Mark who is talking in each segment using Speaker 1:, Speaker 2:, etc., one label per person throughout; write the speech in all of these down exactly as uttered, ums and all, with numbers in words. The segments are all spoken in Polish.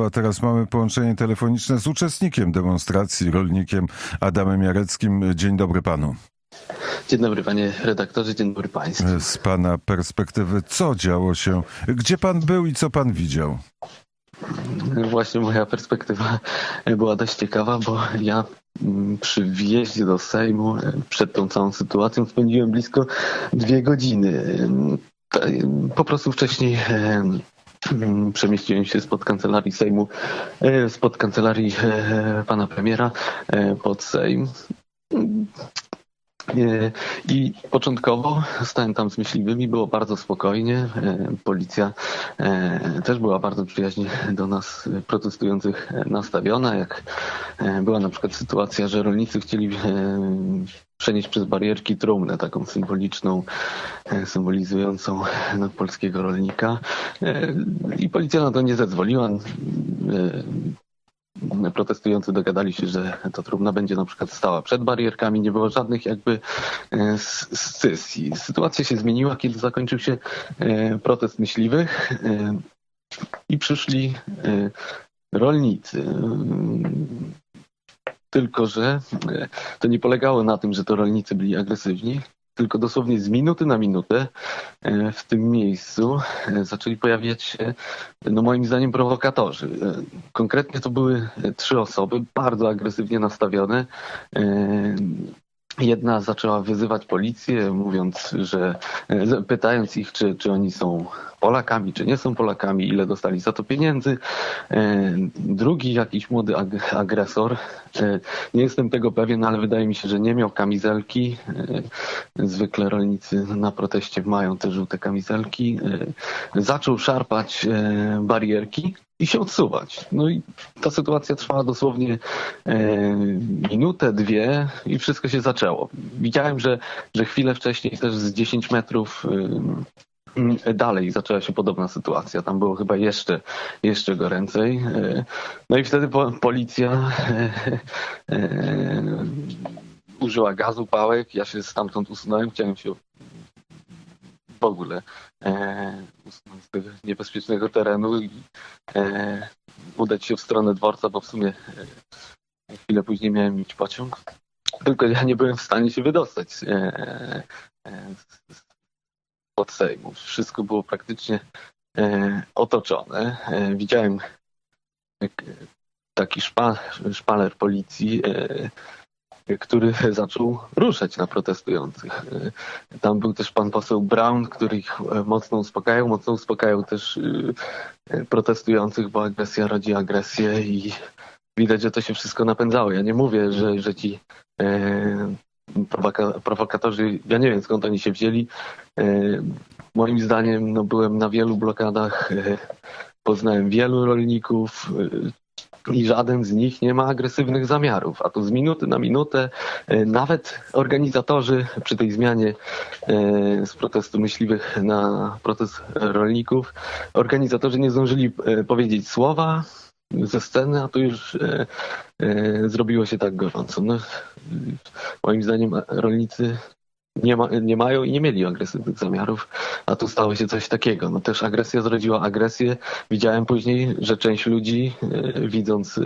Speaker 1: a teraz mamy połączenie telefoniczne z uczestnikiem demonstracji, rolnikiem Adamem Jareckim. Dzień dobry panu.
Speaker 2: Dzień dobry panie redaktorze, dzień dobry państwu.
Speaker 1: Z pana perspektywy, co działo się, gdzie pan był i co pan widział?
Speaker 2: Właśnie moja perspektywa była dość ciekawa, bo ja przy wjeździe do Sejmu przed tą całą sytuacją spędziłem blisko dwie godziny. Po prostu wcześniej przemieściłem się spod kancelarii Sejmu, spod kancelarii pana premiera pod Sejm. I początkowo stałem tam z myśliwymi, było bardzo spokojnie. Policja też była bardzo przyjaźnie do nas protestujących nastawiona. Jak była na przykład sytuacja, że rolnicy chcieli przenieść przez barierki trumnę, taką symboliczną, symbolizującą no, polskiego rolnika. I policja na to nie zezwoliła. Protestujący dogadali się, że ta trumna będzie na przykład stała przed barierkami, nie było żadnych jakby scysji. Sytuacja się zmieniła, kiedy zakończył się protest myśliwych i przyszli rolnicy. Tylko że to nie polegało na tym, że to rolnicy byli agresywni, tylko dosłownie z minuty na minutę w tym miejscu zaczęli pojawiać się, no moim zdaniem, prowokatorzy. Konkretnie to były trzy osoby, bardzo agresywnie nastawione. Jedna zaczęła wyzywać policję, mówiąc, że pytając ich, czy, czy oni są Polakami, czy nie są Polakami, ile dostali za to pieniędzy. Drugi jakiś młody ag- agresor, nie jestem tego pewien, ale wydaje mi się, że nie miał kamizelki. Zwykle rolnicy na proteście mają te żółte kamizelki. Zaczął szarpać barierki i się odsuwać. No i ta sytuacja trwała dosłownie minutę, dwie i wszystko się zaczęło. Widziałem, że, że chwilę wcześniej też z dziesięć metrów dalej zaczęła się podobna sytuacja. Tam było chyba jeszcze, jeszcze goręcej. No i wtedy po, policja użyła gazu, pałek. Ja się stamtąd usunąłem. Chciałem się w ogóle usunąć z tego niebezpiecznego terenu i udać się w stronę dworca, bo w sumie chwilę później miałem mieć pociąg. Tylko ja nie byłem w stanie się wydostać z pod Sejmu. Wszystko było praktycznie e, otoczone. E, widziałem e, taki szpa, szpaler policji, e, który zaczął ruszać na protestujących. E, tam był też pan poseł Braun, który ich mocno uspokajał. Mocno uspokajał też e, protestujących, bo agresja rodzi agresję i widać, że to się wszystko napędzało. Ja nie mówię, że, że ci e, Prowoka- prowokatorzy, ja nie wiem skąd oni się wzięli. E, moim zdaniem no, byłem na wielu blokadach, e, poznałem wielu rolników e, i żaden z nich nie ma agresywnych zamiarów. A tu z minuty na minutę e, nawet organizatorzy przy tej zmianie e, z protestu myśliwych na protest rolników, organizatorzy nie zdążyli e, powiedzieć słowa ze sceny, a tu już e, e, zrobiło się tak gorąco. No, moim zdaniem rolnicy nie, ma, nie mają i nie mieli agresywnych zamiarów, a tu stało się coś takiego. No też agresja zrodziła agresję. Widziałem później, że część ludzi, e, widząc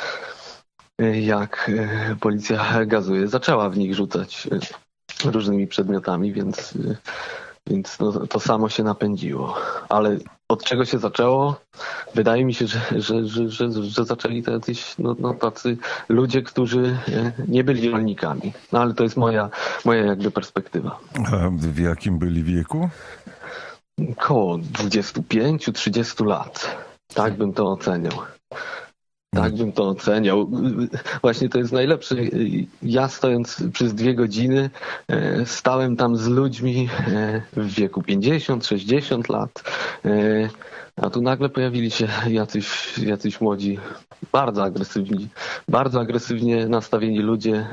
Speaker 2: e, jak e, policja gazuje, zaczęła w nich rzucać e, różnymi przedmiotami, więc, e, więc no, to samo się napędziło. Ale od czego się zaczęło? Wydaje mi się, że, że, że, że, że zaczęli jacyś no, no, tacy ludzie, którzy nie byli rolnikami. No ale to jest moja, moja jakby perspektywa.
Speaker 1: A w jakim byli wieku?
Speaker 2: Koło dwudziestu pięciu trzydziestu lat. Tak bym to oceniał. Tak bym to oceniał. Właśnie to jest najlepsze. Ja stojąc przez dwie godziny stałem tam z ludźmi w wieku pięćdziesiąt sześćdziesiąt lat, a tu nagle pojawili się jacyś, jacyś młodzi, bardzo agresywni, bardzo agresywnie nastawieni ludzie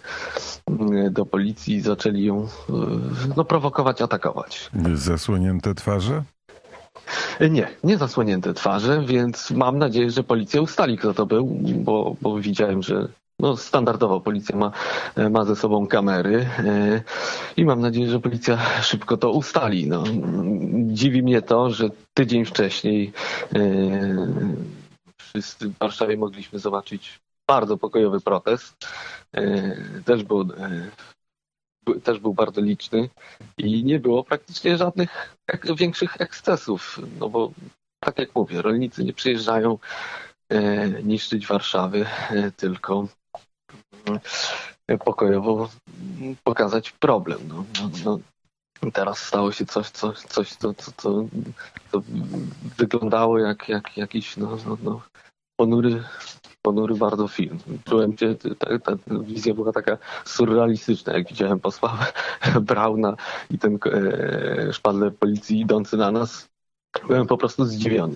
Speaker 2: do policji i zaczęli ją no, prowokować, atakować.
Speaker 1: Zasłonięte twarze?
Speaker 2: Nie, nie zasłonięte twarze, więc mam nadzieję, że policja ustali, kto to był, bo, bo widziałem, że no, standardowo policja ma, ma ze sobą kamery i mam nadzieję, że policja szybko to ustali. No, dziwi mnie to, że tydzień wcześniej wszyscy w Warszawie mogliśmy zobaczyć bardzo pokojowy protest. Też był, też był bardzo liczny i nie było praktycznie żadnych większych ekscesów, no bo tak jak mówię, rolnicy nie przyjeżdżają niszczyć Warszawy, tylko pokojowo pokazać problem. No, no, no. Teraz stało się coś, coś, coś co, co, co, co wyglądało jak, jak jakiś no, no, no, ponury, ponury bardzo film. Czułem się, ta, ta wizja była taka surrealistyczna, jak widziałem posła Brauna i ten e, szpadler policji idący na nas. Byłem po prostu zdziwiony.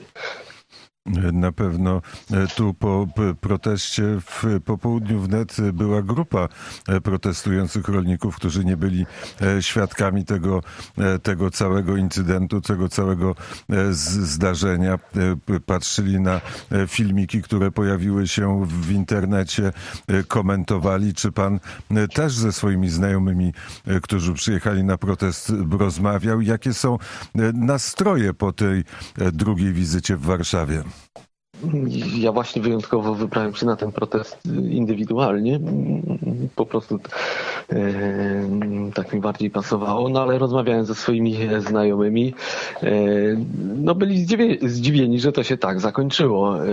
Speaker 1: Na pewno tu po proteście w popołudniu wnet była grupa protestujących rolników, którzy nie byli świadkami tego, tego całego incydentu, tego całego zdarzenia. Patrzyli na filmiki, które pojawiły się w internecie, komentowali. Czy pan też ze swoimi znajomymi, którzy przyjechali na protest, rozmawiał? Jakie są nastroje po tej drugiej wizycie w Warszawie?
Speaker 2: Ja właśnie wyjątkowo wybrałem się na ten protest indywidualnie. Po prostu e, tak mi bardziej pasowało, no ale rozmawiałem ze swoimi znajomymi. E, no byli zdziwieni, zdziwieni, że to się tak zakończyło. E,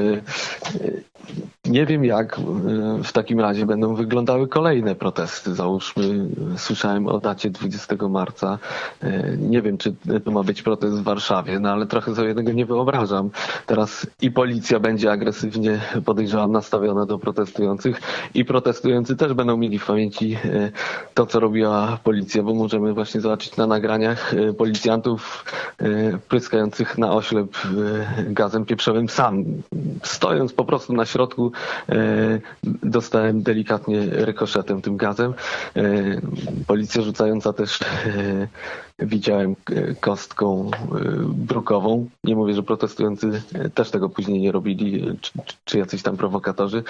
Speaker 2: nie wiem, jak w takim razie będą wyglądały kolejne protesty. Załóżmy, słyszałem o dacie dwudziestego marca. Nie wiem, czy to ma być protest w Warszawie, no ale trochę sobie tego nie wyobrażam. Teraz i policja będzie agresywnie, podejrzewam, nastawiona do protestujących i protestujący też będą mieli w pamięci to, co robiła policja, bo możemy właśnie zobaczyć na nagraniach policjantów pryskających na oślep gazem pieprzowym sam. Stojąc po prostu na środku, dostałem delikatnie rykoszetem tym gazem. Policja rzucająca też widziałem kostką brukową. Nie mówię, że protestujący też tego później nie robili, czy, czy jacyś tam prowokatorzy.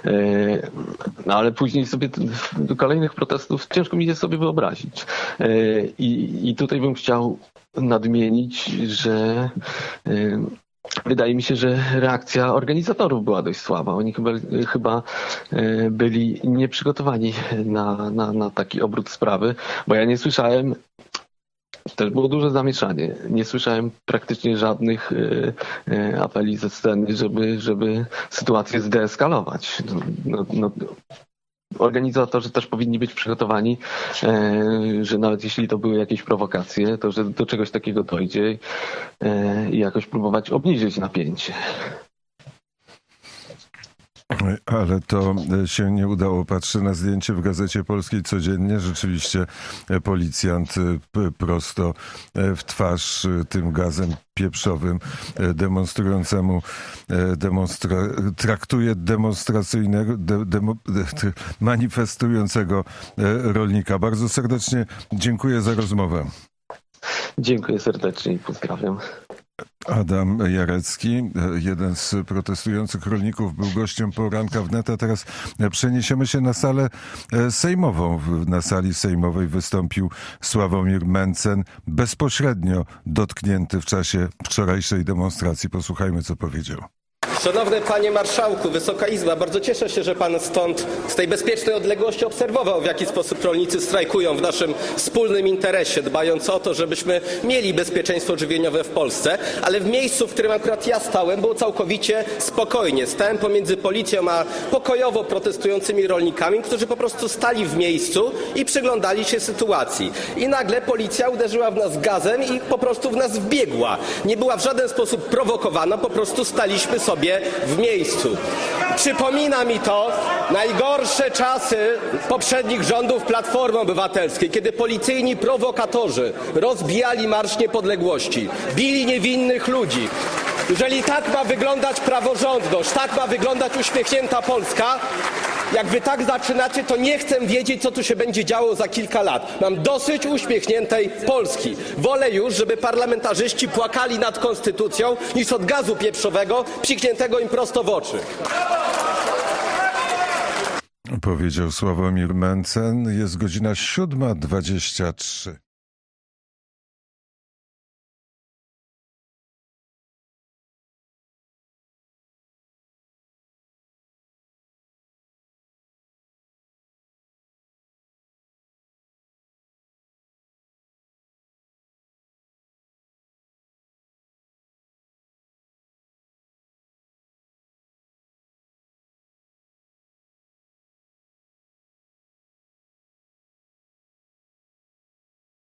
Speaker 2: No ale później sobie do kolejnych protestów ciężko mi je sobie wyobrazić. I, i tutaj bym chciał nadmienić, że wydaje mi się, że reakcja organizatorów była dość słaba. Oni chyba, chyba byli nieprzygotowani na, na, na taki obrót sprawy, bo ja nie słyszałem, też było duże zamieszanie. Nie słyszałem praktycznie żadnych apeli ze sceny, żeby, żeby sytuację zdeeskalować. No, no, organizatorzy też powinni być przygotowani, że nawet jeśli to były jakieś prowokacje, to że do czegoś takiego dojdzie i jakoś próbować obniżyć napięcie.
Speaker 1: Ale to się nie udało. Patrzę na zdjęcie w Gazecie Polskiej codziennie. Rzeczywiście policjant prosto w twarz tym gazem pieprzowym demonstrującemu demonstra, traktuje demonstracyjnego, de, demo, de, manifestującego rolnika. Bardzo serdecznie dziękuję za rozmowę.
Speaker 2: Dziękuję serdecznie i pozdrawiam.
Speaker 1: Adam Jarecki, jeden z protestujących rolników, był gościem poranka wnet, a teraz przeniesiemy się na salę sejmową. Na sali sejmowej wystąpił Sławomir Mencen, bezpośrednio dotknięty w czasie wczorajszej demonstracji. Posłuchajmy, co powiedział.
Speaker 3: Szanowny Panie Marszałku, Wysoka Izba, bardzo cieszę się, że Pan stąd z tej bezpiecznej odległości obserwował, w jaki sposób rolnicy strajkują w naszym wspólnym interesie, dbając o to, żebyśmy mieli bezpieczeństwo żywieniowe w Polsce, ale w miejscu, w którym akurat ja stałem, było całkowicie spokojnie. Stałem pomiędzy policją a pokojowo protestującymi rolnikami, którzy po prostu stali w miejscu i przyglądali się sytuacji. I nagle policja uderzyła w nas gazem i po prostu w nas wbiegła. Nie była w żaden sposób prowokowana, po prostu staliśmy sobie w miejscu. Przypomina mi to najgorsze czasy poprzednich rządów Platformy Obywatelskiej, kiedy policyjni prowokatorzy rozbijali Marsz Niepodległości, bili niewinnych ludzi. Jeżeli tak ma wyglądać praworządność, tak ma wyglądać uśmiechnięta Polska, jak wy tak zaczynacie, to nie chcę wiedzieć, co tu się będzie działo za kilka lat. Mam dosyć uśmiechniętej Polski. Wolę już, żeby parlamentarzyści płakali nad konstytucją, niż od gazu pieprzowego psikniętego im prosto w oczy.
Speaker 1: Powiedział Sławomir Mencen. Jest godzina siódma dwadzieścia trzy.